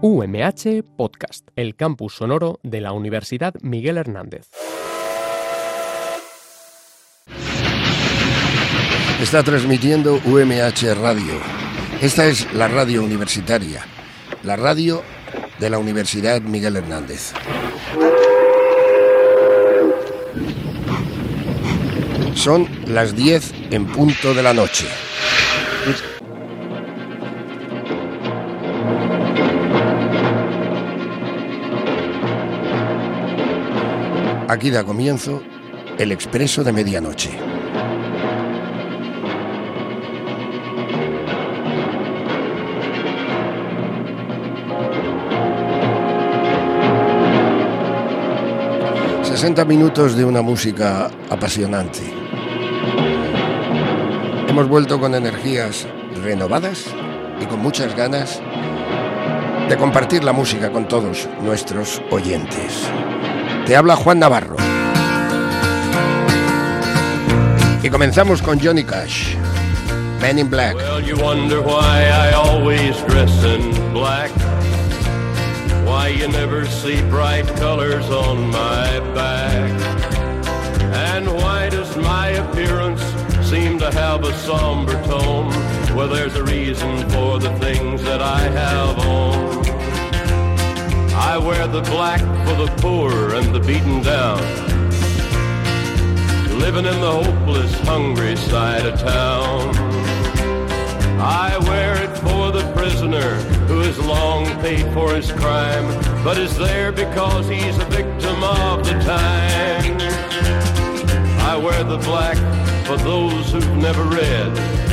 UMH Podcast, el campus sonoro de la Universidad Miguel Hernández. Está transmitiendo UMH Radio. Esta es la radio universitaria, la radio de la Universidad Miguel Hernández. Son las 10 en punto de la noche. Aquí da comienzo el Expreso de Medianoche. ...60 minutos de una música apasionante. Hemos vuelto con energías renovadas y con muchas ganas de compartir la música con todos nuestros oyentes. Te habla Juan Navarro. Y comenzamos con Johnny Cash, Men in Black. Well, you wonder why I always dress in black. Why you never see bright colors on my back. And why does my appearance seem to have a somber tone? Well, there's a reason for the things that I have on. I wear the black for the poor and the beaten down, living in the hopeless, hungry side of town. I wear it for the prisoner who has long paid for his crime, but is there because he's a victim of the time. I wear the black for those who've never read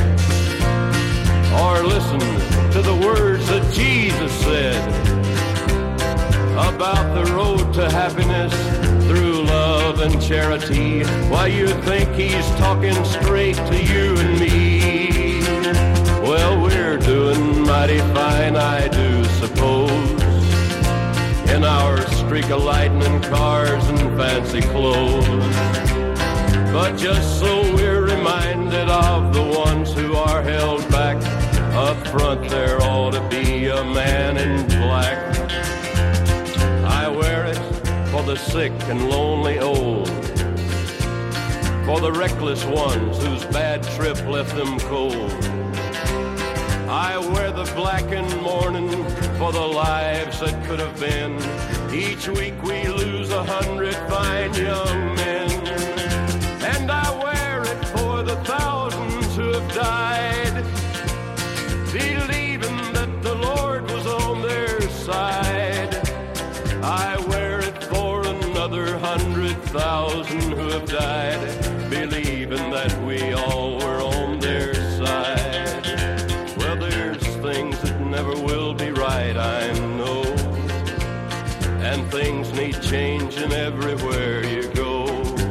or listened to the words that Jesus said about the road to happiness through love and charity. Why, you think he's talking straight to you and me? Well, we're doing mighty fine, I do suppose, in our streak of lightning cars and fancy clothes. But just so we're reminded of the ones who are held back, up front there ought to be a man in black. I wear it for the sick and lonely old, for the reckless ones whose bad trip left them cold. I wear the black in mourning for the lives that could have been. Each week we lose 100 fine young men. And I wear it for the thousands who have died, believing that the Lord was on their side. I wear it for another 100,000 who have died, believing that we all were on their side. Well, there's things that never will be right, I know, and things need changing everywhere you go.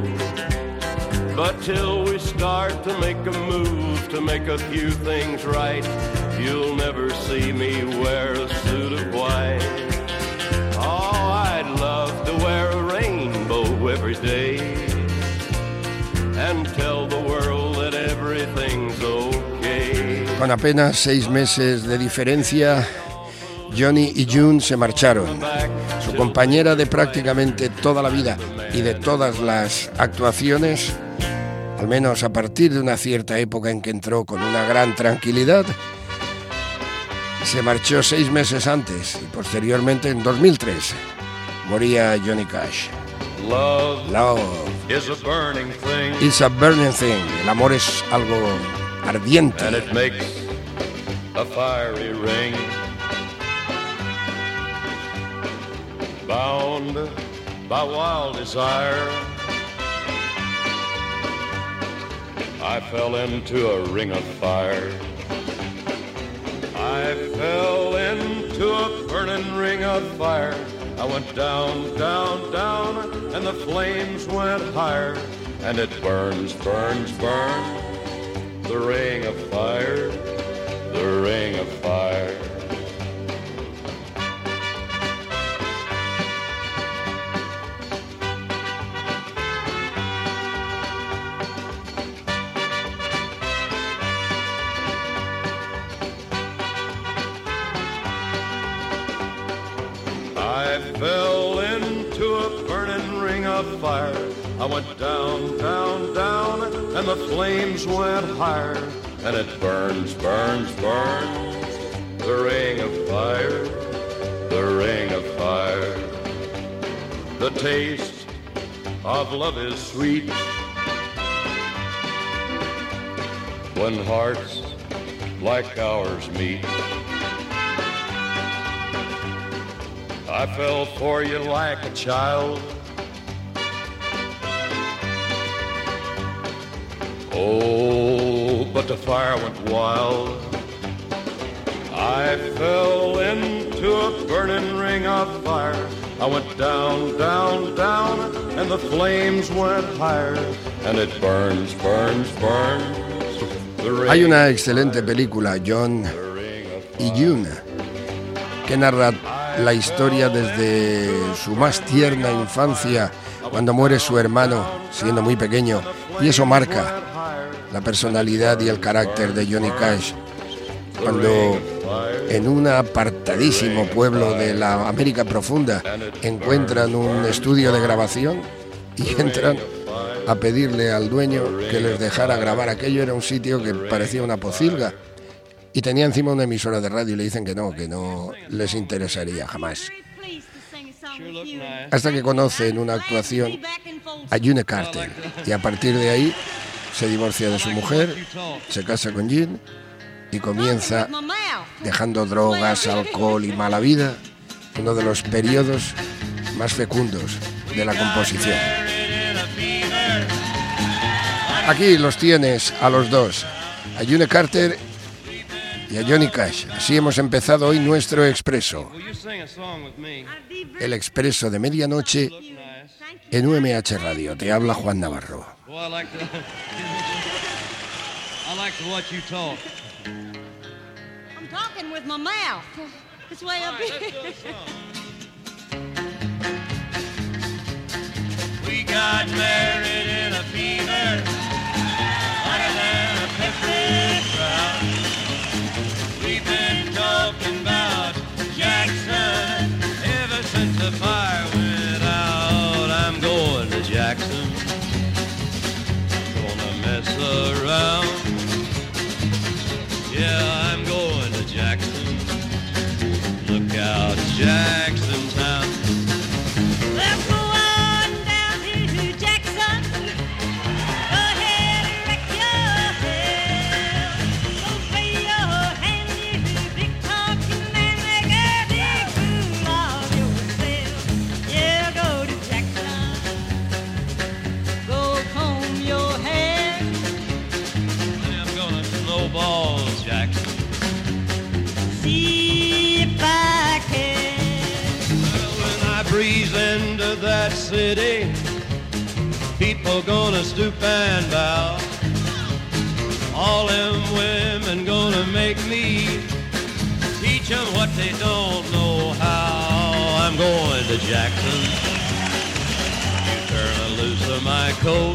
But till we start to make a move to make a few things right, you'll never see me wear a suit of white. Oh, I'd love to wear a rainbow every day and tell the world that everything's okay. Con apenas 6 meses de diferencia, Johnny y June se marcharon. Su compañera de prácticamente toda la vida y de todas las actuaciones, al menos a partir de una cierta época en que entró con una gran tranquilidad, se marchó 6 meses antes y posteriormente en 2003 moría Johnny Cash. Love is a burning thing. It's a burning thing. El amor es algo ardiente. And it makes a fiery ring. Bound by wild desire, I fell into a ring of fire. I fell into a burning ring of fire. I went down, down, down, and the flames went higher. And it burns, burns, burns, the ring of fire, the ring of fire. of fire. I went down, down, down, and the flames went higher. And it burns, burns, burns, the ring of fire, the ring of fire. The taste of love is sweet when hearts like ours meet. I fell for you like a child. Oh, but the fire went wild. I fell into a burning ring of fire. I went down, down, down, and the flames went higher. And it burns, burns, burns. Hay una excelente película, John y June, que narra la historia desde su más tierna infancia, cuando muere su hermano siendo muy pequeño, y eso marca la personalidad y el carácter de Johnny Cash, cuando en un apartadísimo pueblo de la América profunda encuentran un estudio de grabación y entran a pedirle al dueño que les dejara grabar. Aquello era un sitio que parecía una pocilga y tenía encima una emisora de radio y le dicen que no les interesaría jamás. Hasta que conoce en una actuación a June Carter y a partir de ahí se divorcia de su mujer, se casa con June y comienza, dejando drogas, alcohol y mala vida, uno de los periodos más fecundos de la composición. Aquí los tienes a los dos, a June Carter y a Johnny Cash. Así hemos empezado hoy nuestro expreso. El expreso de medianoche en UMH Radio. Te habla Juan Navarro. I like to watch you talk. I'm talking with my mouth. This way up here. We got married in a fever, hotter than a pepper crowd. We've been talking about Jackson ever since the fire went out. I'm going to Jackson, gonna mess around. Yeah, I'm going to Jackson. Look out, Jackson Town. Let's go on down to Jackson. Go ahead and wreck yourself. Don't play your hand, you big talking man. Make a big fool of yourself. Yeah, go to Jackson. Go comb your hair. I'm gonna snowball Jackson. See if I can. Well, when I breeze into that city, people gonna stoop and bow. All them women gonna make me teach them what they don't know how. I'm going to Jackson. You turn loose of my coat.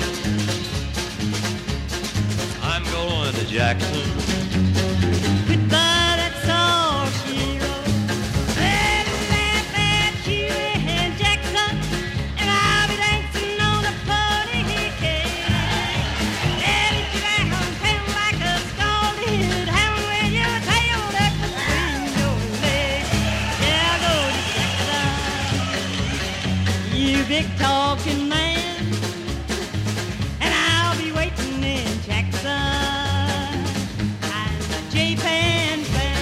I'm going to Jackson. Goodbye, that's all she wrote. Well, laugh at you in Jackson, and I'll be dancing on the pony cake. Let it down like a scalded hound with your tail up between your legs. Yeah, I'll go to Jackson, you big talking man, and I'll be waiting in Jackson. J-Pan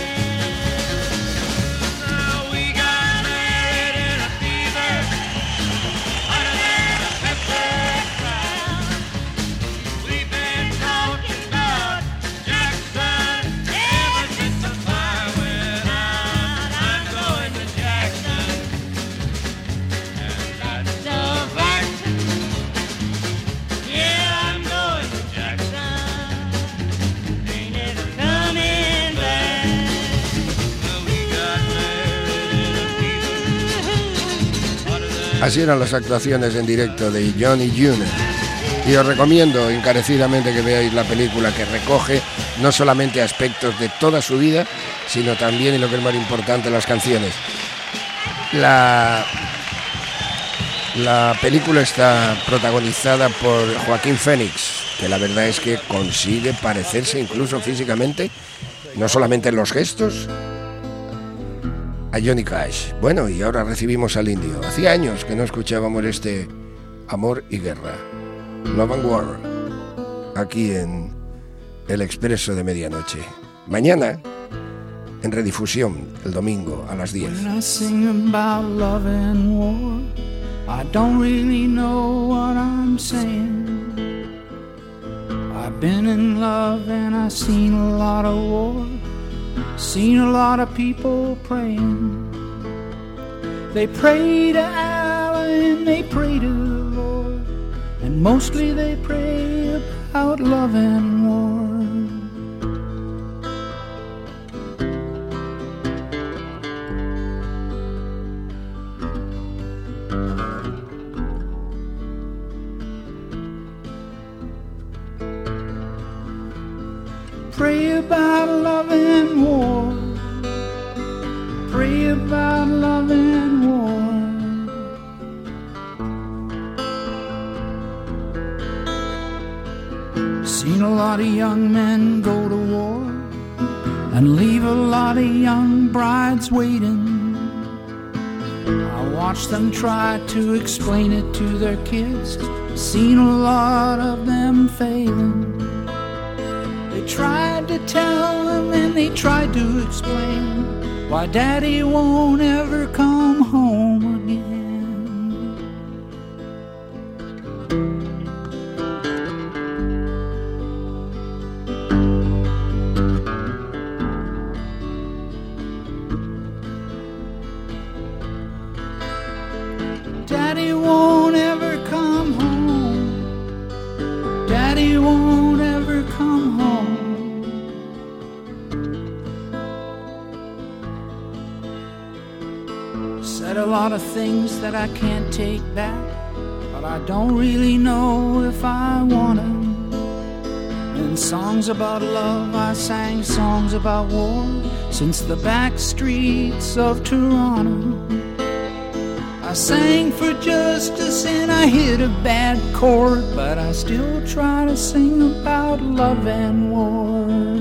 Now we got married in a fever, hotter than a pepper crowd. We've been talking about Jackson ever since the fire went out. I'm going to Jackson, and that's a fact. Yeah, I'm going to Jackson. Ain't never coming back. Well, we got married in a fever, hotter than Así eran las actuaciones en directo de John y June. Y os recomiendo encarecidamente que veáis la película, que recoge no solamente aspectos de toda su vida, sino también, y lo que es más importante, las canciones. La película está protagonizada por Joaquín Phoenix, que la verdad es que consigue parecerse incluso físicamente, no solamente en los gestos, a Johnny Cash. Bueno, y ahora recibimos al indio. Hacía años que no escuchábamos este Amor y Guerra, Love and War, aquí en El Expreso de Medianoche. Mañana, en redifusión, el domingo a las 10. When I sing about love and war, I don't really know what I'm saying. I've been in love and I've seen a lot of war, seen a lot of people praying. They pray to Allah and they pray to the Lord, and mostly they pray about love and war. Pray about love and war. Pray about love and war. Seen a lot of young men go to war and leave a lot of young brides waiting. I watched them try to explain it to their kids. Seen a lot of them failing. They tried to tell them and they tried to explain why daddy won't ever come home again. Daddy won't ever come home. Daddy won't ever come home. Said a lot of things that I can't take back, but I don't really know if I wanna. In songs about love, I sang songs about war since the back streets of Toronto. I sang for justice and I hit a bad chord, but I still try to sing about love and war.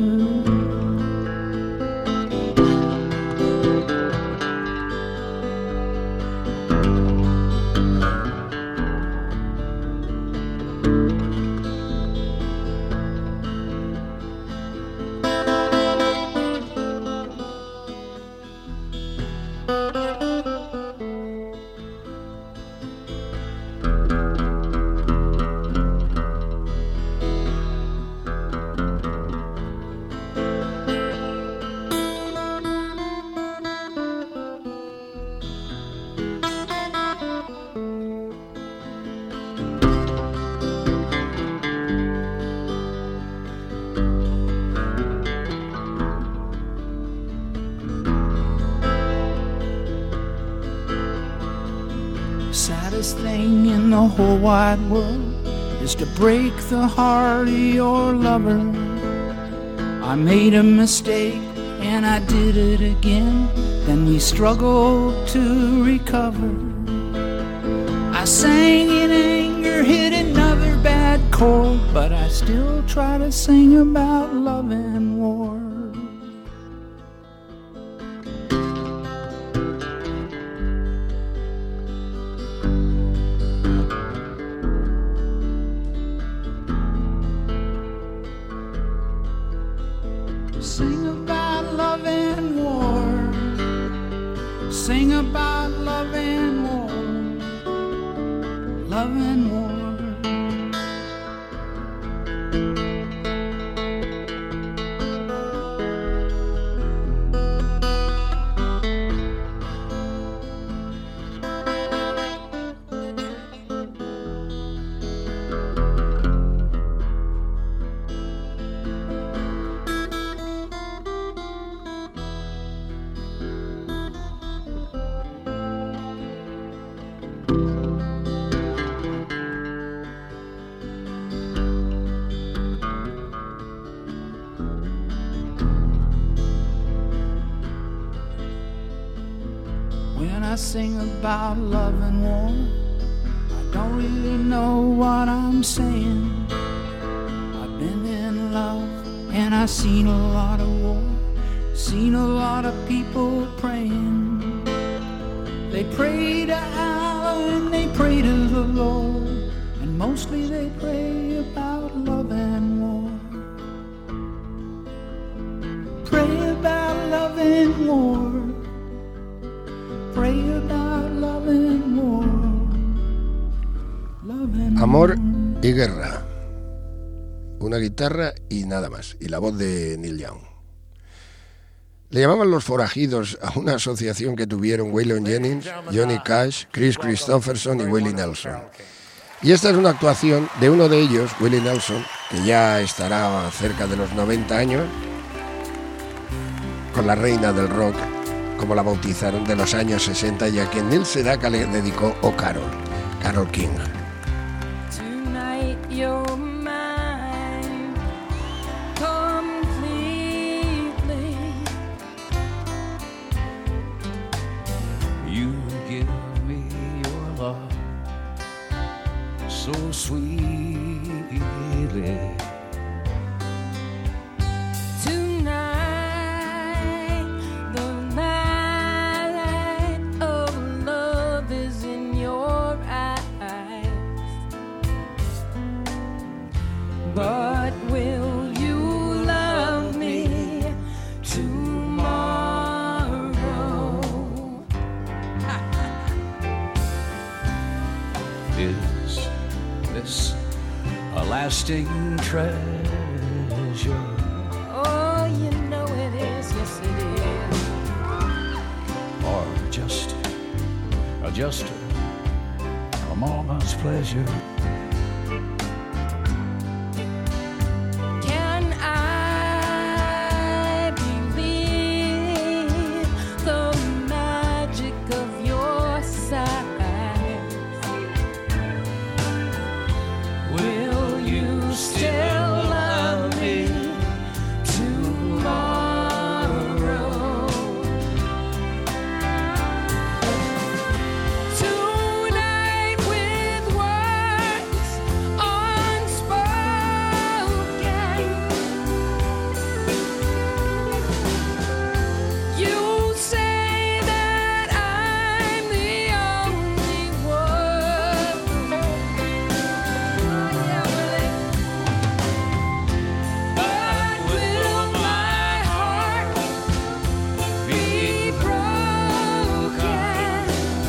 Saddest thing in the whole wide world is to break the heart of your lover. I made a mistake and I did it again, then we struggled to recover. I sang in anger, hit another bad chord, but I still try to sing about love and war. Sing about love and war. Sing about love and war. Love and war. When I sing about love and war, don't really know what I'm saying. I've been in love and I've seen a lot of war, seen a lot of people praying. They pray to Allah and they pray to the Lord, and mostly they pray about love and war. Pray about love and war. Pray about love and war. Love and Amor y guerra. Una guitarra y nada más. Y la voz de Neil Young. Le llamaban los forajidos a una asociación que tuvieron Waylon Jennings, Johnny Cash, Chris Christopherson y Willie Nelson. Y esta es una actuación de uno de ellos, Willie Nelson, que ya estará cerca de los 90 años, con la reina del rock, como la bautizaron, de los años 60, y a quien Neil Sedaka le dedicó "Oh Carol", Carole King. Tonight you're mine completely. You give me your love so sweetly. Tonight the light of love is in your eyes. But will you love me tomorrow? Is this a lasting treasure? Oh, you know it is, yes it is. Or just a moment's pleasure? Can I believe the magic of your sighs? Will you still love me tomorrow? Tonight with words unspoken, you say that I'm the only one. But will my heart be broken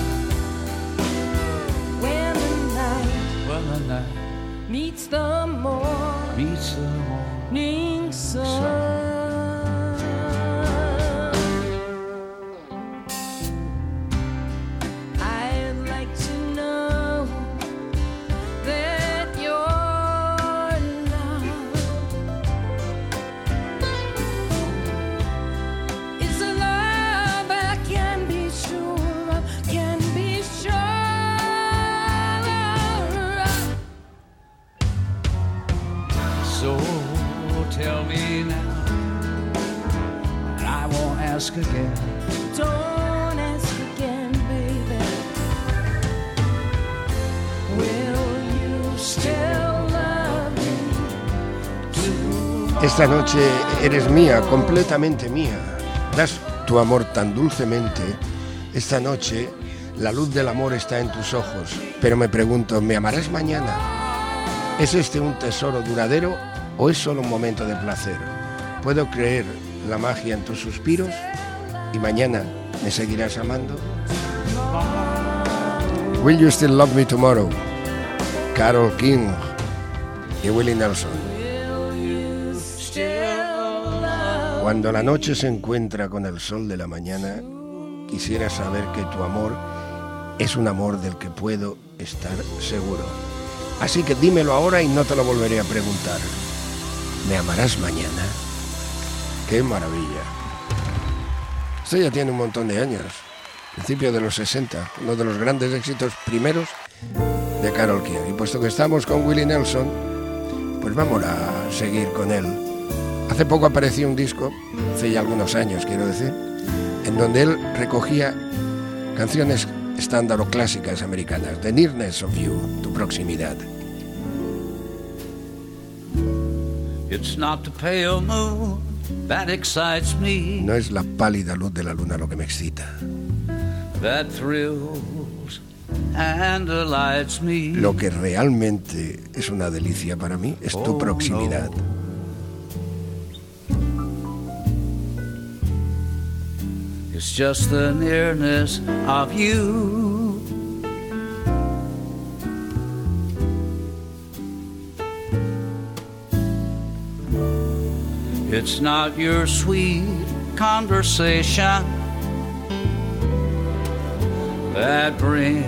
when the night meets the morning sun? I'd like to know that your love is a love I can be sure of, can be sure of. So tell me now, and I won't ask again. Don't ask again, baby. Will you still love me tomorrow? Esta noche eres mía, completamente mía. Das tu amor tan dulcemente. Esta noche la luz del amor está en tus ojos. Pero me pregunto, ¿me amarás mañana? ¿Es este un tesoro duradero o es solo un momento de placer? ¿Puedo creer la magia en tus suspiros? ¿Y mañana me seguirás amando? Will you still love me tomorrow? Carole King y Willie Nelson. Cuando la noche se encuentra con el sol de la mañana, quisiera saber que tu amor es un amor del que puedo estar seguro. Así que dímelo ahora y no te lo volveré a preguntar. ¿Me amarás mañana? ¡Qué maravilla! Esto ya tiene un montón de años, principio de los 60, uno de los grandes éxitos primeros de Carole King. Y puesto que estamos con Willie Nelson, pues vamos a seguir con él. Hace poco apareció un disco, hace ya algunos años quiero decir, en donde él recogía canciones estándar o clásicas americanas. The Nearness of You, tu proximidad. It's not the pale moon that excites me, No es la pálida luz de la luna lo que me excita. that thrills and delights me. Lo que realmente es una delicia para mí es tu proximidad. It's just the nearness of you. It's not your sweet conversation that brings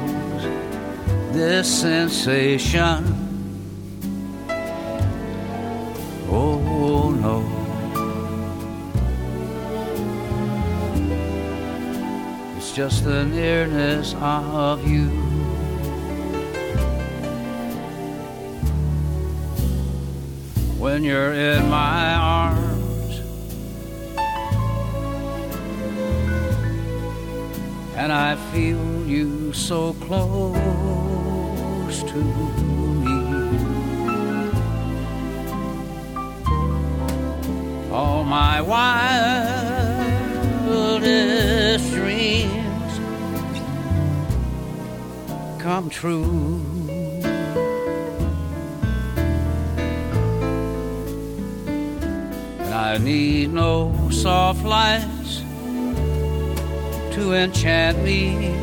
this sensation. Oh no. It's just the nearness of you. When you're in my arms and I feel you so close to me, all my wildest dreams come true. I need no soft lights to enchant me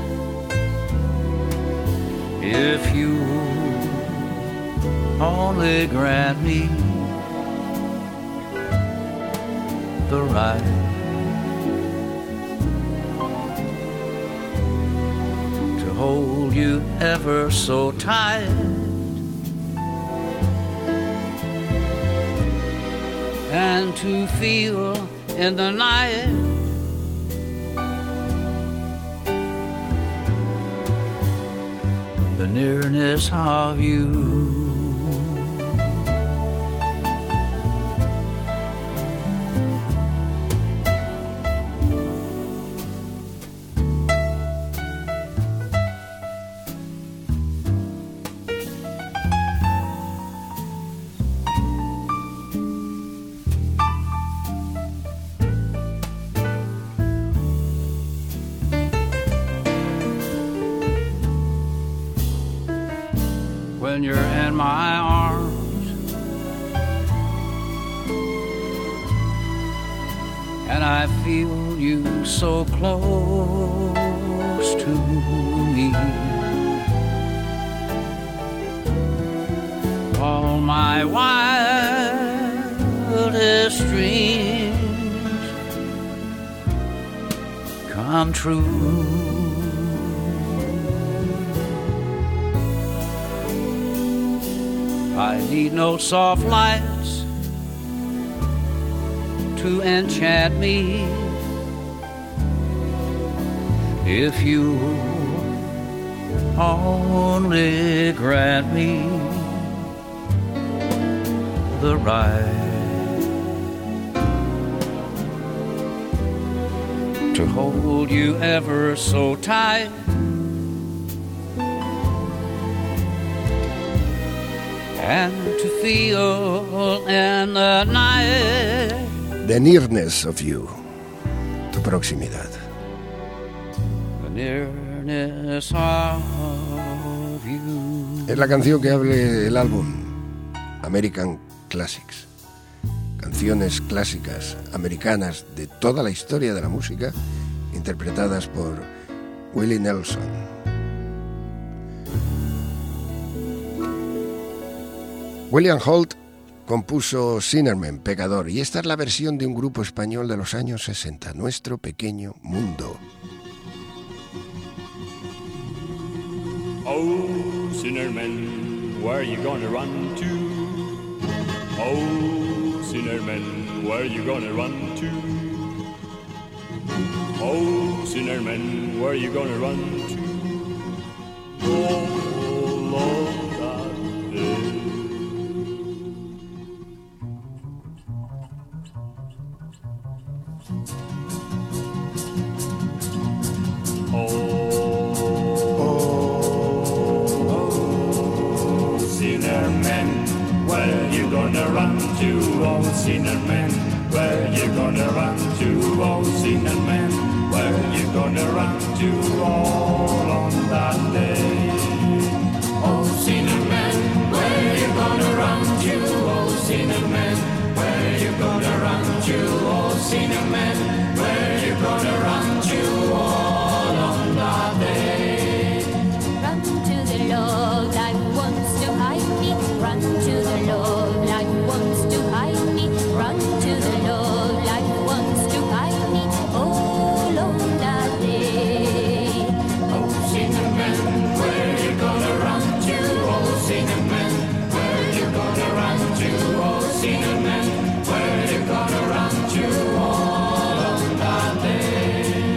if you only grant me the right to hold you ever so tight and to feel in the night the nearness of you. When you're in my arms and I feel you so close to me, all my wildest dreams come true. I need no soft lights to enchant me if you only grant me the right to hold you ever so tight and to feel in the night The Nearness of You, tu proximidad. the nearness of you. Es la canción que abre el álbum American Classics. Canciones clásicas americanas de toda la historia de la música, interpretadas por Willie Nelson. William Holt compuso Sinnerman, Pecador, y esta es la versión de un grupo español de los años 60, Nuestro Pequeño Mundo. Oh, sinner man, where you gonna run to? Oh, sinner man, where you gonna run to? Oh, sinner man, where you gonna run to? Oh, Lord, that day. Oh, gonna run to, oh sinner man? Where you gonna run to, oh sinner man? Where you gonna run to all on that day? Oh sinner man, where you gonna run to, oh sinner man? Where you gonna run to, oh sinner man? Where you gonna run to all on that day? Run to the Lord that wants to hide me. Run to the Lord that wants to hide me. Run to the Lord that wants to hide me. All on that day. Oh sinner man, where you gonna run to? Oh sinner man, where you gonna run to? Oh sinner man, where you gonna run to? All on that day.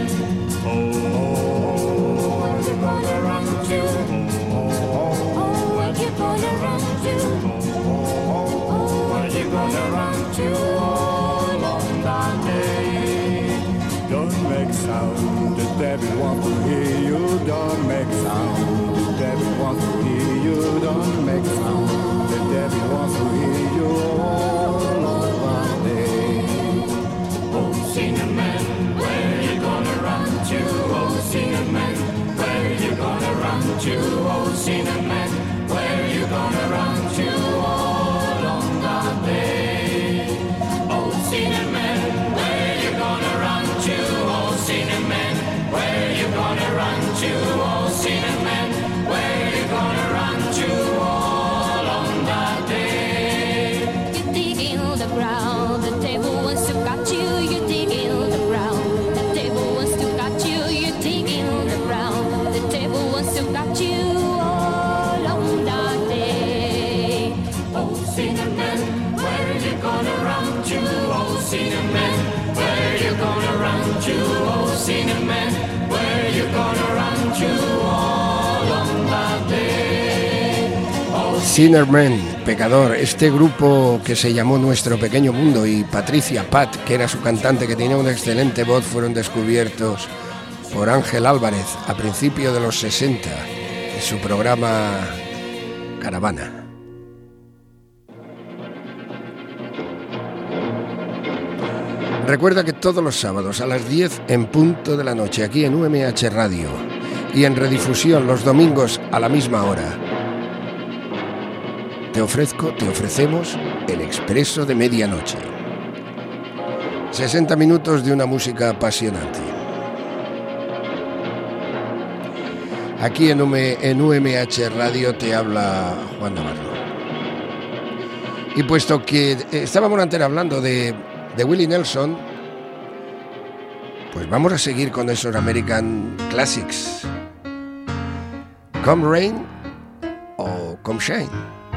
Oh, where you gonna run to? Oh, where you gonna run to? Oh, where you gonna run to? All on that day. Don't make sound, the devil wants to hear you. Don't make sound, the devil wants to hear you. Don't make sound, the devil wants to hear you. All on that day. Oh sinner man, where you gonna run to? Oh sinner man, where you gonna run to? Oh sinner man, where you gonna run to? All on that day. Oh sinner man, where you gonna run to? Oh sinner man, where you gonna run to? Oh sinner man, where you gonna run to? All on that day. You dig in the ground, the devil wants to cut you. You dig in the ground, the devil wants to cut you. You dig in the ground, the devil wants to cut you. All on that day. Oh sinner man, where you gonna run to? Oh sinner man, where you gonna run to? Oh sinner man, where you gonna run to? All on that day. Oh Sinner Man, Pecador, este grupo que se llamó Nuestro Pequeño Mundo, y Patricia Pat, que era su cantante, que tenía una excelente voz, fueron descubiertos por Ángel Álvarez a principios de los 60 en su programa Caravana. Recuerda que todos los sábados a las 10 en punto de la noche, aquí en UMH Radio, y en redifusión los domingos a la misma hora, te ofrecemos el Expreso de Medianoche. 60 minutos de una música apasionante. Aquí en UMH Radio te habla Juan Navarro. Y puesto que estábamos antes hablando de Willie Nelson, pues vamos a seguir con esos American Classics. Come Rain o Come Shine.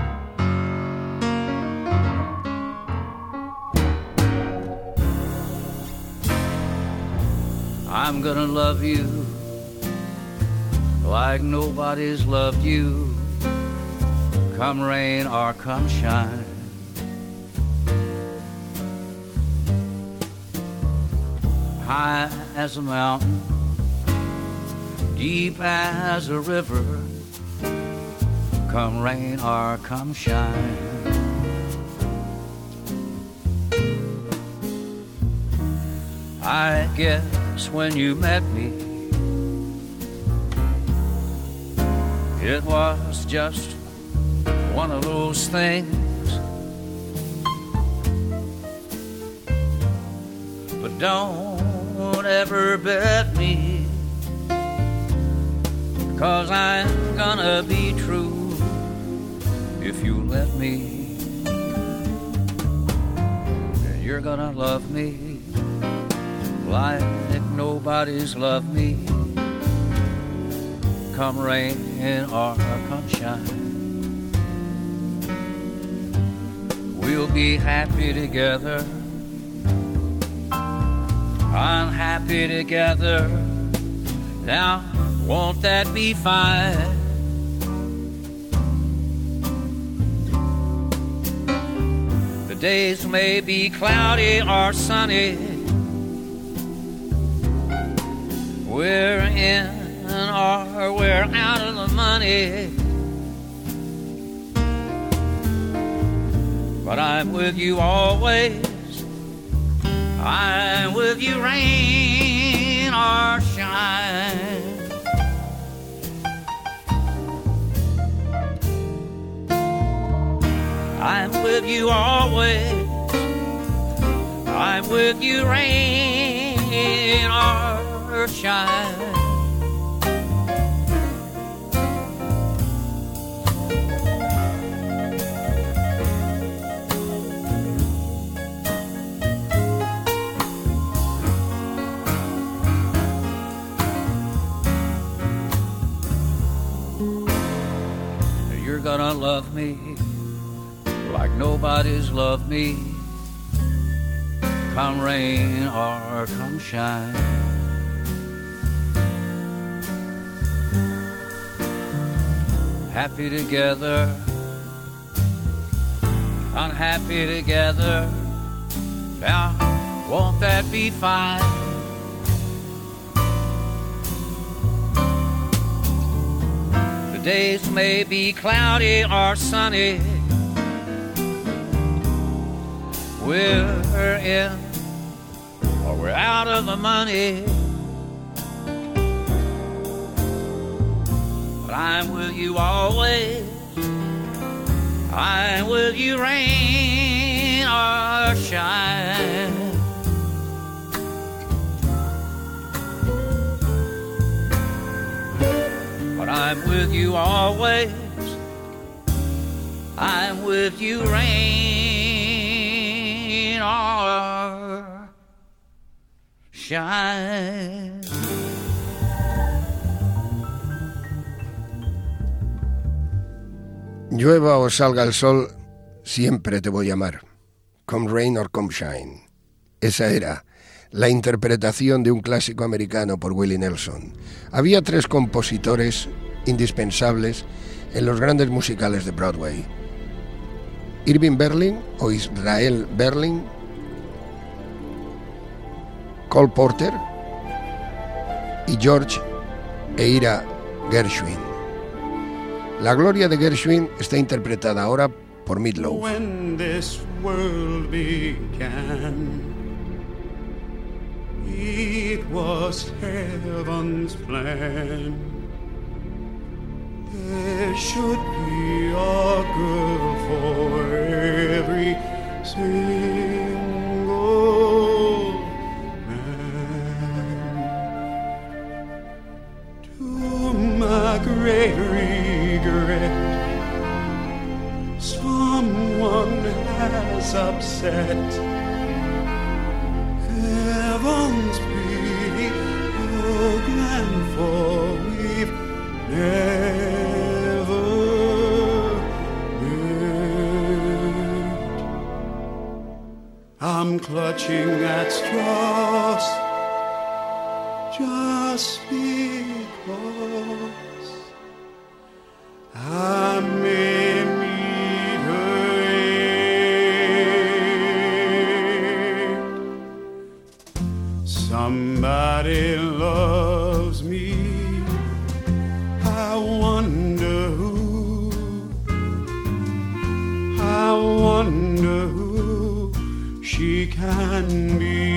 I'm gonna love you like nobody's loved you, come rain or come shine. High as a mountain, deep as a river, come rain or come shine. I guess when you met me, it was just one of those things. But don't ever bet me, 'cause I'm gonna be true if you let me. You're gonna love me like nobody's loved me, come rain or come shine. We'll be happy together, unhappy together. Now, won't that be fine? The days may be cloudy or sunny, we're in or we're out of the money. but I'm with you always. I'm with you, rain or shine. I'm with you always. I'm with you, rain or shine. You're gonna love me like nobody's loved me, come rain or come shine. Happy together, unhappy together, now won't that be fine? The days may be cloudy or sunny, we're in or we're out of the money, but I'm with you always. I'm with you, rain or shine. But I'm with you always. I'm with you, rain or shine. Llueva o salga el sol, siempre te voy a amar. Come rain or come shine. Esa era la interpretación de un clásico americano por Willie Nelson. Había 3 compositores indispensables en los grandes musicales de Broadway: Irving Berlin o Israel Berlin, Cole Porter y George e Ira Gershwin. La gloria de Gershwin está interpretada ahora por Meat Loaf. When this world began, it was heaven's plan. There should be a girl for every single man. To my great regret, someone has upset heaven's program, for we've never met. I'm clutching at straws just because I may meet her end. Somebody loves me, I wonder who, I wonder who she can be.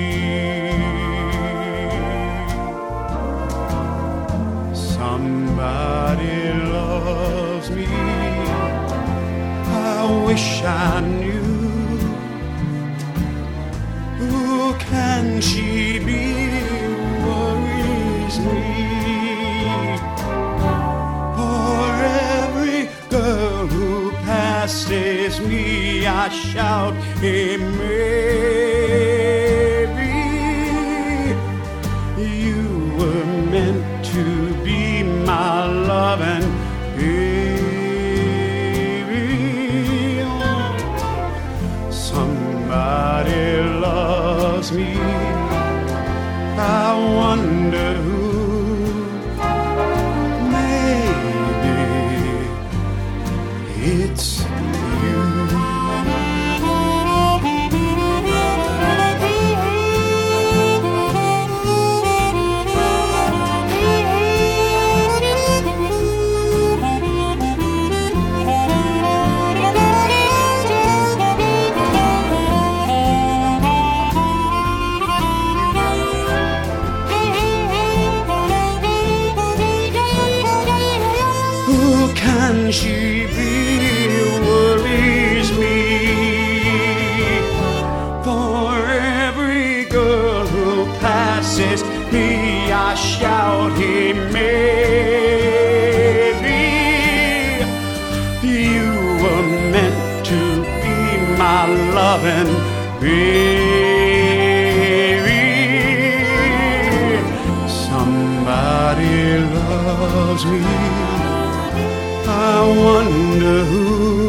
Somebody loves me, I wish I knew. Who can she be? Worries me. For every girl who passes me, I shout, hey Mary, you were meant to be my love and baby. Somebody loves me, I wonder who. Maybe it's you. can she be worries me? For every girl who passes me, I shout, hey, maybe you were meant to be my loving baby. Somebody loves me, I wonder who.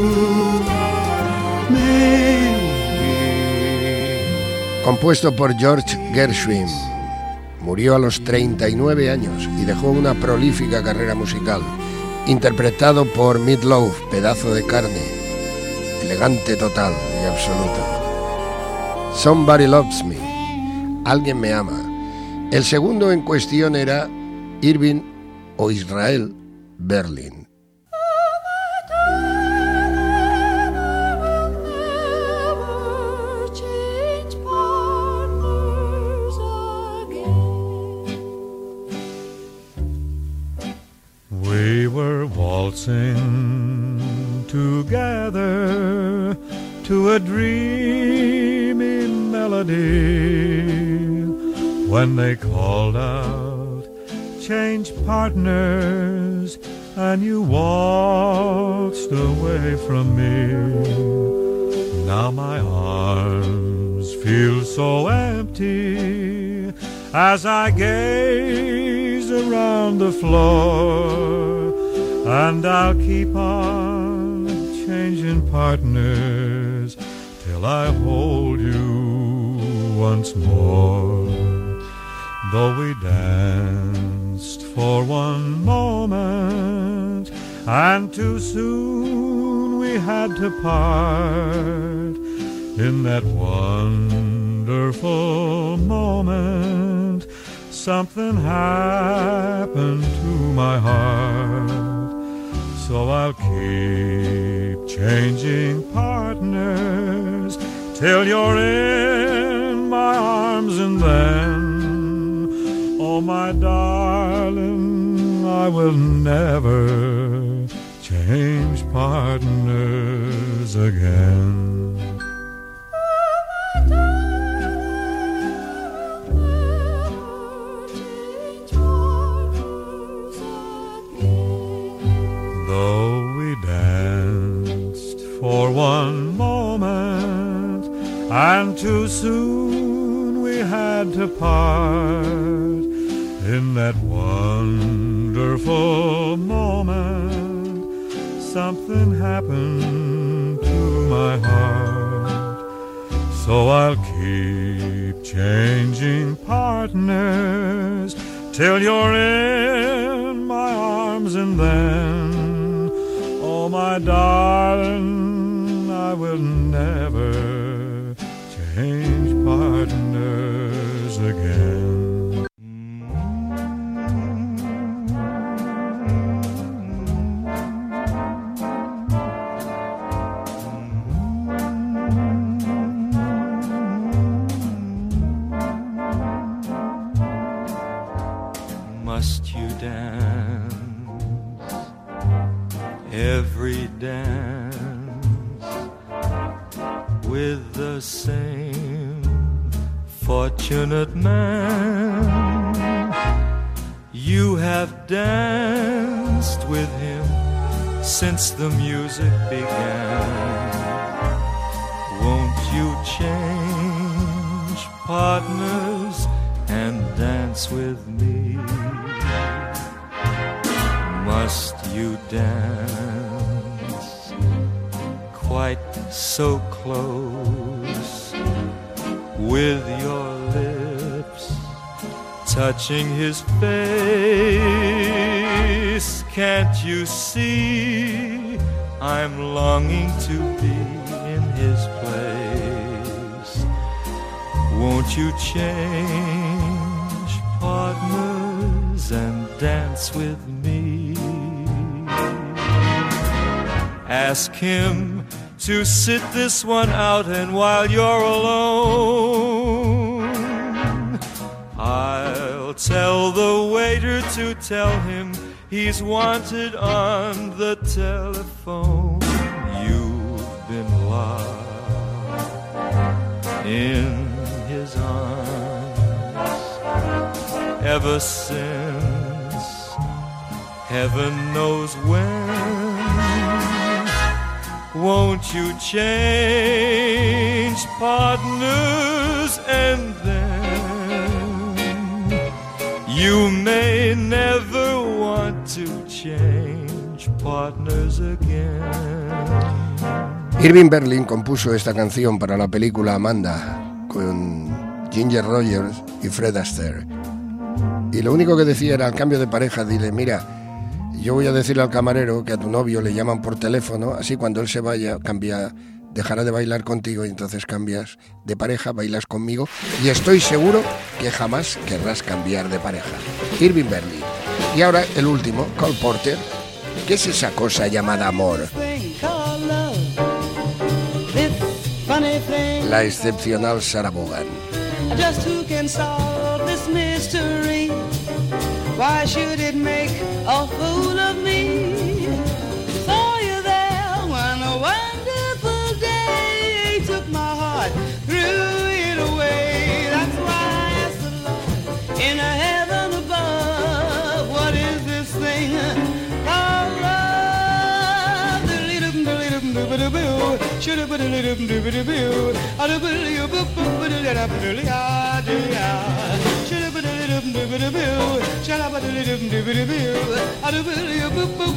Maybe. Compuesto por George Gershwin, murió a los 39 años y dejó una prolífica carrera musical. Interpretado por Meat Loaf, pedazo de carne, elegante total y absoluto. Somebody Loves Me, alguien me ama. El segundo en cuestión era Irving o Israel Berlin. We were waltzing together to a dreamy melody when they called out, change partners, and you waltzed away from me. Now my arms feel so empty as I gaze around the floor, and I'll keep on changing partners till I hold you once more. Though we danced for one moment, and too soon we had to part, in that wonderful moment, something happened to my heart. So I'll keep changing partners till you're in my arms, and then, oh my darling, I will never change partners again. For one moment, and too soon we had to part, in that wonderful moment, something happened to my heart. So I'll keep changing partners till you're in my arms, and then, oh my darling, I will never change partners again. Must you dance every dance with the same fortunate man? You have danced with him since the music began. Won't you change partners and dance with me? Must you dance quite so close, with your lips touching his face? Can't you see I'm longing to be in his place? Won't you change partners and dance with me? Ask him to sit this one out, and while you're alone, I'll tell the waiter to tell him he's wanted on the telephone. You've been locked in his arms ever since heaven knows when. Won't you change partners and then you may never want to change partners again. Irving Berlin compuso esta canción para la película Amanda con Ginger Rogers y Fred Astaire. Y lo único que decía era, al cambio de pareja, dile, mira, yo voy a decirle al camarero que a tu novio le llaman por teléfono, así cuando él se vaya, dejará de bailar contigo y entonces cambias de pareja, bailas conmigo y estoy seguro que jamás querrás cambiar de pareja. Irving Berlin. Y ahora el último, Cole Porter. ¿Qué es esa cosa llamada amor? La excepcional Sarah Vaughan. Just who can solve this mystery? Why should it make a fool of me? Saw you there one wonderful day, took my heart, threw it away. That's why I asked the Lord in a heaven above, what is this thing called love? Should have put a little boo, I'd have put a little boo, should have put a little boo, shall I put a little boo, I'd have put a little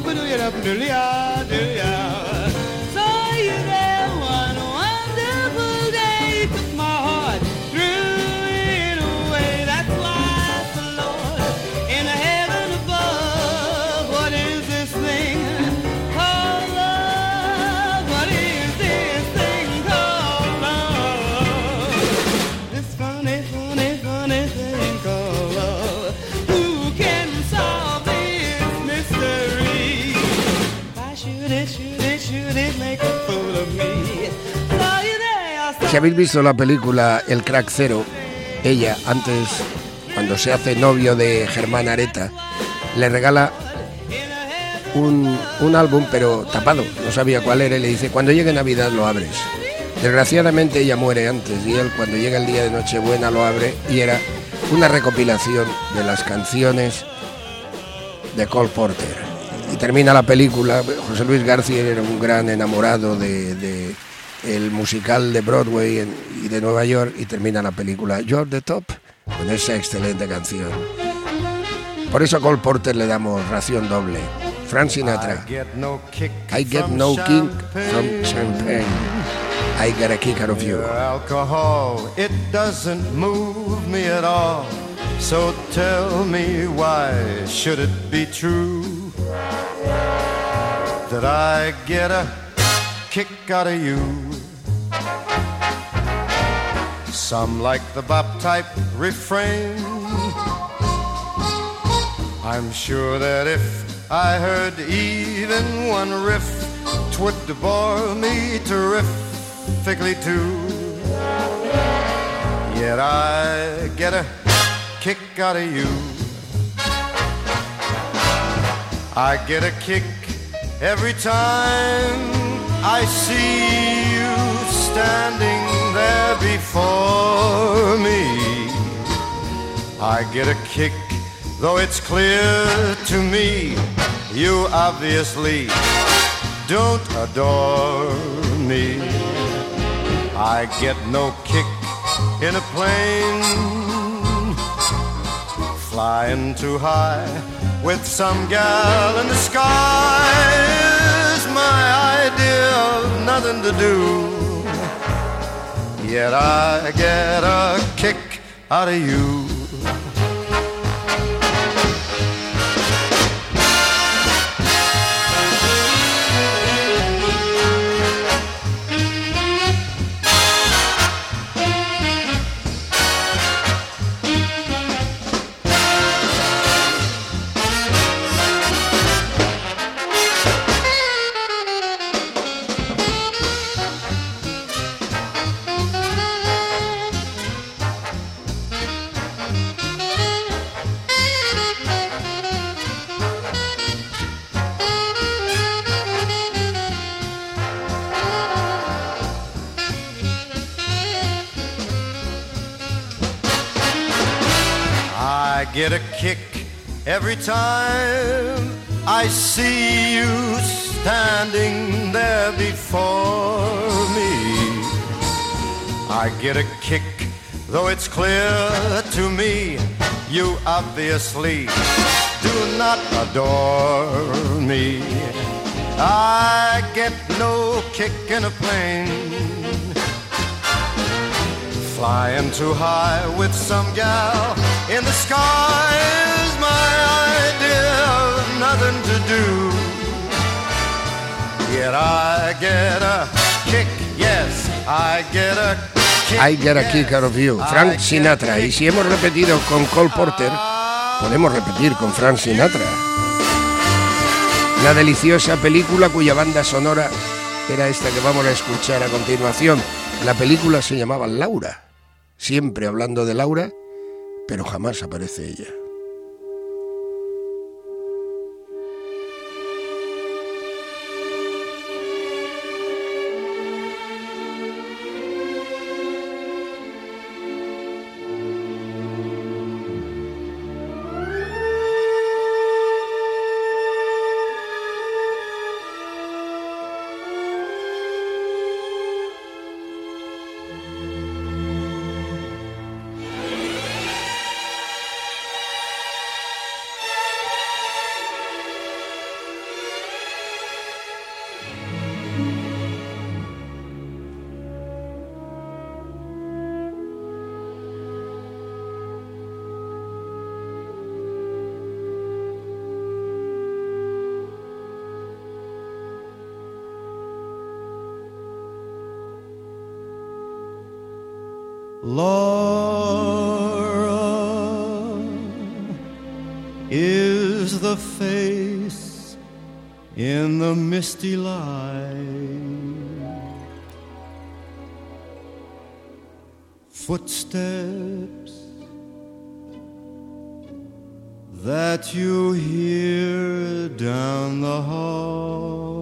boo, saw you there one wonderful day, took my heart, threw it away. That's why the Lord in heaven above, what is this thing called love? What is this thing called love? This funny, funny, funny thing called love. Who can solve this mystery? Why should it make a fool of me? Saw you there, Si habéis visto la película El Crack Cero, ella, antes, cuando se hace novio de Germán Areta, le regala un álbum, pero tapado, no sabía cuál era, y le dice, cuando llegue Navidad lo abres. Desgraciadamente ella muere antes, y él, cuando llega el día de Nochebuena, lo abre, y era una recopilación de las canciones de Cole Porter. Y termina la película. José Luis García era un gran enamorado de el musical de Broadway y de Nueva York, y termina la película You're the Top con esa excelente canción. Por eso a Cole Porter le damos ración doble. Frank Sinatra, I get no kick from champagne, I get a kick out of you. Your alcohol, it doesn't move me at all. So tell me, why should it be true that I get a kick out of you? Some like the bop type refrain. I'm sure that if I heard even one riff, 'twould bore me terrifically too. Yet I get a kick out of you. I get a kick every time I see you standing there before me. I get a kick, though it's clear to me you obviously don't adore me. I get no kick in a plane flying too high with some gal in the sky is my idea of nothing to do. Yet I get a kick out of you. get a kick every time I see you standing there before me. I get a kick, though it's clear to me you obviously do not adore me. I get no kick in a plane, flying too high with some gal in the sky is my idea of nothing to do. Yet I get a kick, yes, I get a kick. I Get a Kick Out of You, Frank Sinatra. Y si hemos repetido con Cole Porter, podemos repetir con Frank Sinatra. Una deliciosa película cuya banda sonora era esta que vamos a escuchar a continuación. La película se llamaba Laura. Siempre hablando de Laura, pero jamás aparece ella. Laura is the face in the misty light, footsteps that you hear down the hall.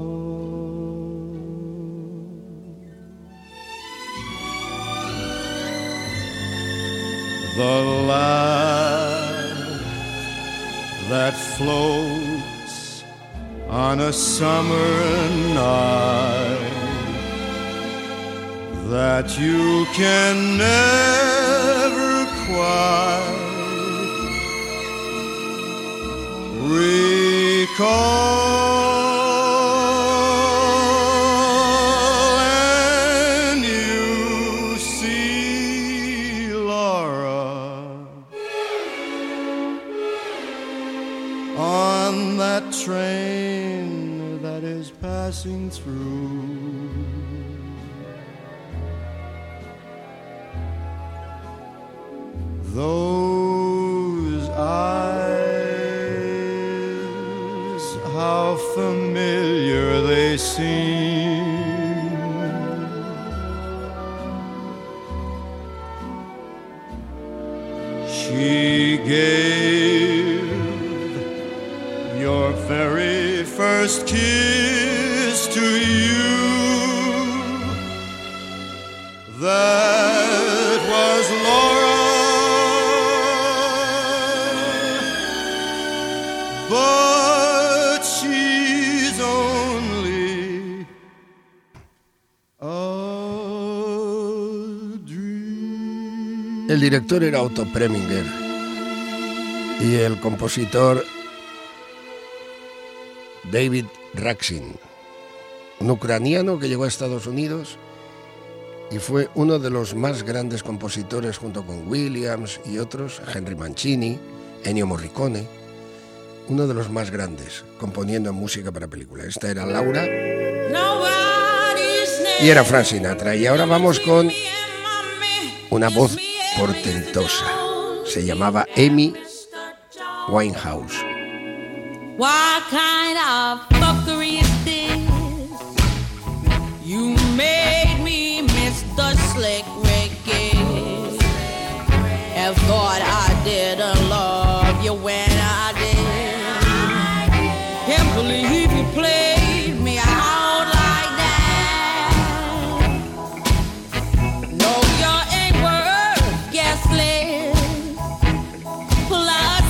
The laugh that floats on a summer night that you can never quite recall. Train that is passing through, those eyes, how familiar they seem. She gave your very first kiss to you. That was Laura, but she's only a dream. El director era Otto Preminger y el compositor David Raksin, un ucraniano que llegó a Estados Unidos y fue uno de los más grandes compositores junto con Williams y otros, Henry Mancini, Ennio Morricone, uno de los más grandes componiendo música para películas. Esta era Laura y era Frank Sinatra. Y ahora vamos con una voz portentosa. Se llamaba Amy Winehouse. What kind of fuckery is this? You made me miss the slick reggae and thought I didn't love you when I did. Can't believe you played me out like that. No, you ain't worth guessing. Plus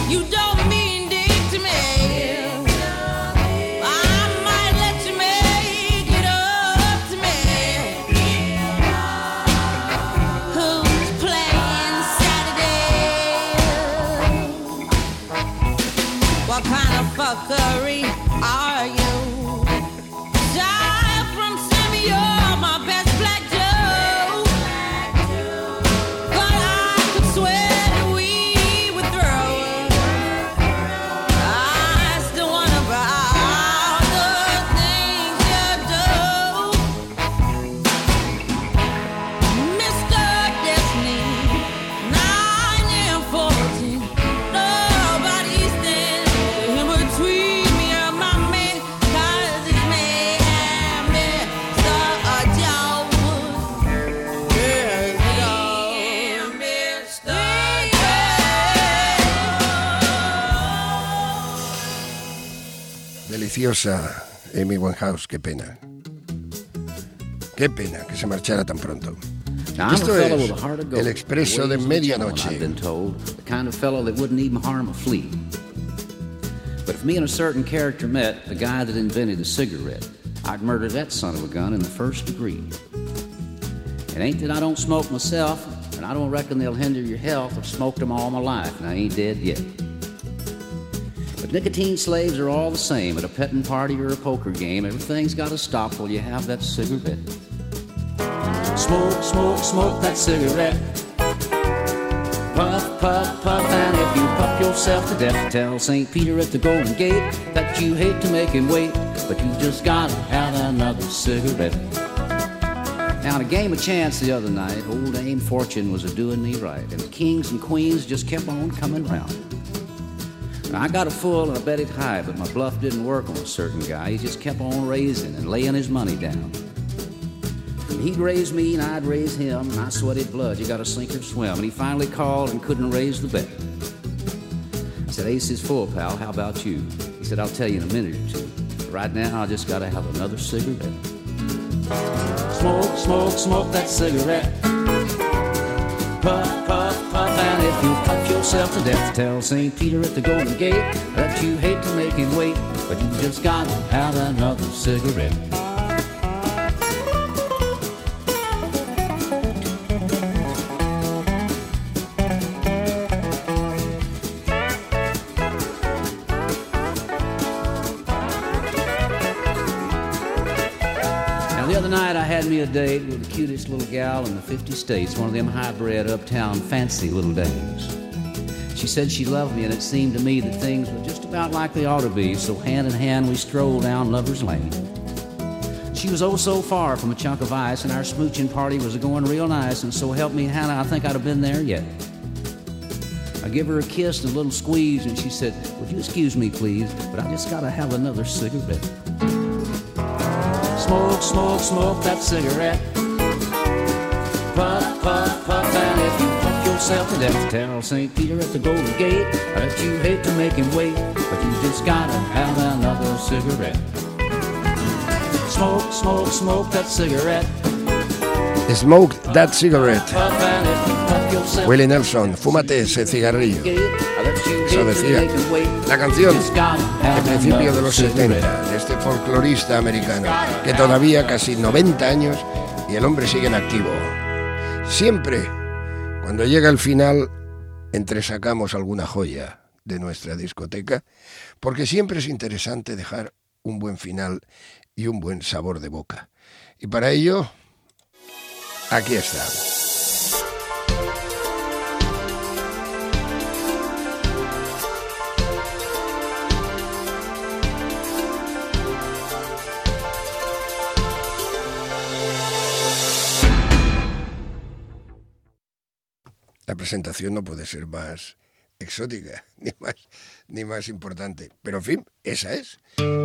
You don't mean dick to me. I might let you make it up to me. Who's playing Saturday? What kind of fuckery are you? Die from Sammy, you're my best black Joe. But I could swear that we would throw. I still wonder about the things you do. Mr. Destiny, 9 and 14. Nobody's standing in between me and my man, 'cause it's me and Mr. Jones. Yes, Mr. Deliciosa Amy Winehouse, qué pena. Qué pena que se marchara tan pronto. Now, I'm a Esto fellow es with a heart of gold. El Expreso de Ways and gentleman, I've Medianoche. been told, the kind of fellow that wouldn't even harm a flea. But if me and a certain character met, the guy that invented the cigarette, I'd murder that son of a gun in the first degree. It ain't that I don't smoke myself, and I don't reckon they'll hinder your health. I've smoked them all my life, and I ain't dead yet. But nicotine slaves are all the same. At a petting party or a poker game, everything's got to stop while you have that cigarette. Smoke, smoke, smoke that cigarette. Puff, puff, puff, and if you puff yourself to death, tell St. Peter at the Golden Gate that you hate to make him wait, but you just gotta have another cigarette. Now, in a game of chance the other night, old Dame Fortune was a-doing me right, and the kings and queens just kept on coming round. Now, I got a full and I bet it high, but my bluff didn't work on a certain guy. He just kept on raising and laying his money down. And he'd raise me and I'd raise him, and I sweated blood. You gotta sink or swim. And he finally called and couldn't raise the bet. I said, Ace is full, pal. How about you? He said, I'll tell you in a minute or two. But right now, I just gotta have another cigarette. Smoke, smoke, smoke that cigarette. Puff, puff, puff, and if you puff yourself to death, tell St. Peter at the Golden Gate that you hate to make him wait, but you just gotta have another cigarette. Now, the other night I had me a date with the cutest little gal in the 50 states, one of them high-bred, uptown, fancy little dames. She said she loved me, and it seemed to me that things were just about like they ought to be, so hand in hand we strolled down Lover's Lane. She was oh so far from a chunk of ice, and our smooching party was going real nice, and so help me, Hannah, I think I'd have been there yet. I give her a kiss and a little squeeze, and she said, would you excuse me, please, but I just gotta have another cigarette. Smoke, smoke, smoke that cigarette. Puff, puff, puff, and if you puff yourself to death, tell St. Peter at the Golden Gate that you hate to make him wait, but you just gotta have another cigarette. Smoke, smoke, smoke that cigarette. Smoke that cigarette. Puff, and if you puff yourself Willie Nelson, fúmate ese cigarrillo. Eso decía la canción de principios de los 70 de este folclorista americano, que todavía casi 90 años y el hombre sigue en activo. Siempre, cuando llega el final, entresacamos alguna joya de nuestra discoteca, porque siempre es interesante dejar un buen final y un buen sabor de boca. Y para ello, aquí está. La presentación no puede ser más exótica, ni más importante. Pero en fin, esa es.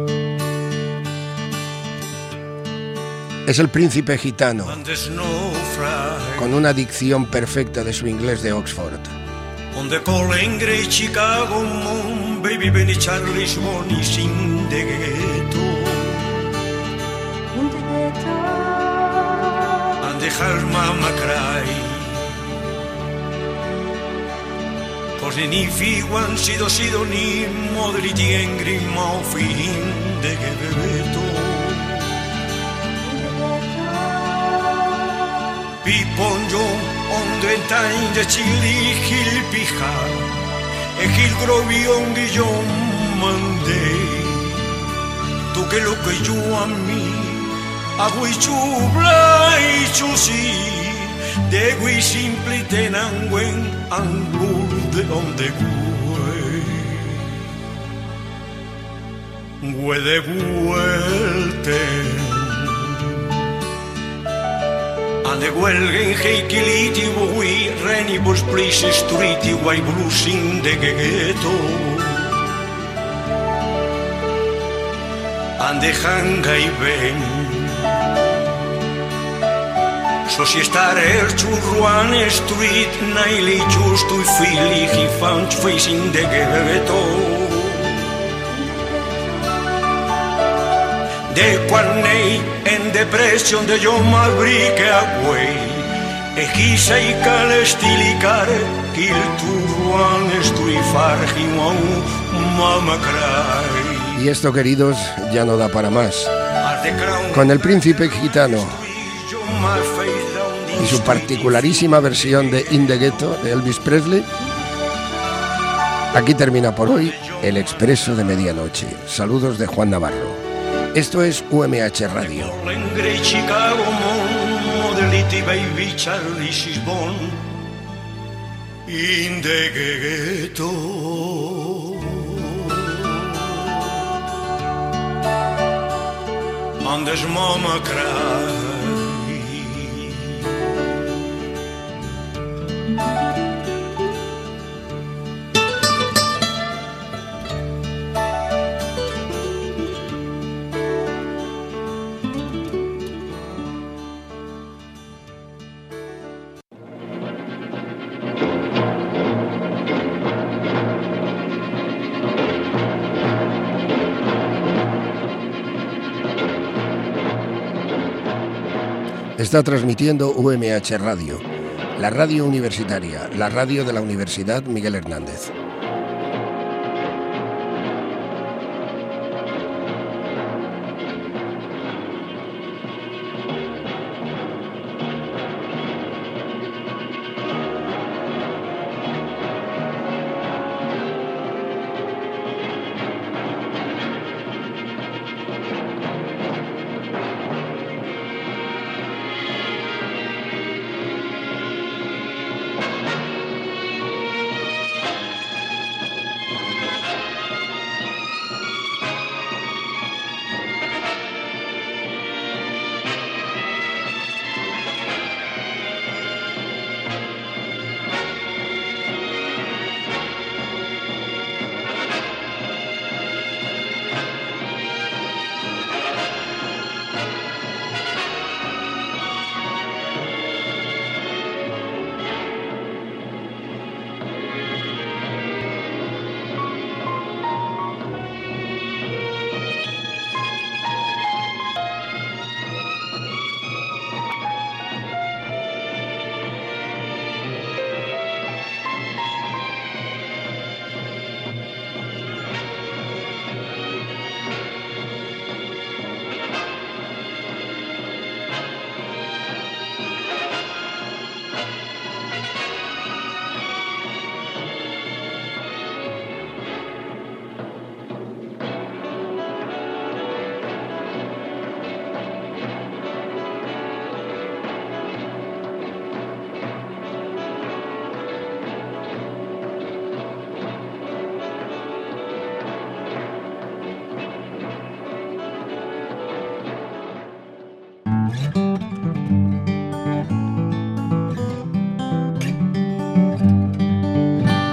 Es el príncipe gitano, con una dicción perfecta de su inglés de Oxford. On the calling great Chicago moon, baby Benny Charlie's money sing the ghetto. And the her mama cry. ni figuan sido ni modriti en grima o fin de que bebeto. Piponjo onde tain de chili gil pija e gil grovion guillón mandé. Tu que lo que yo a mí hago y chubla y chusi de gui simple tenan buen angur de donde güey de vuelte ande huelgen heikiliti bui reni bus please street guay blusin de gegeto ande hanga y ven so si estar churruan street naili justo y fili he found facing de gegeto de quarnei en depresión de yo malbrique agüey e quise y calestilicare que el turruan estuifar jimón mama cry. Y esto, queridos, ya no da para más. Con el príncipe gitano y su particularísima versión de In the Ghetto de Elvis Presley, aquí termina por hoy el Expreso de Medianoche. Saludos de Juan Navarro. Esto es UMH Radio. Chicago, modeliti baby Charlie Sisbon in the ghetto. And his mama cried. Está transmitiendo UMH Radio, la radio universitaria, la radio de la Universidad Miguel Hernández.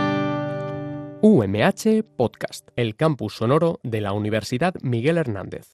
UMH Podcast, el campus sonoro de la Universidad Miguel Hernández.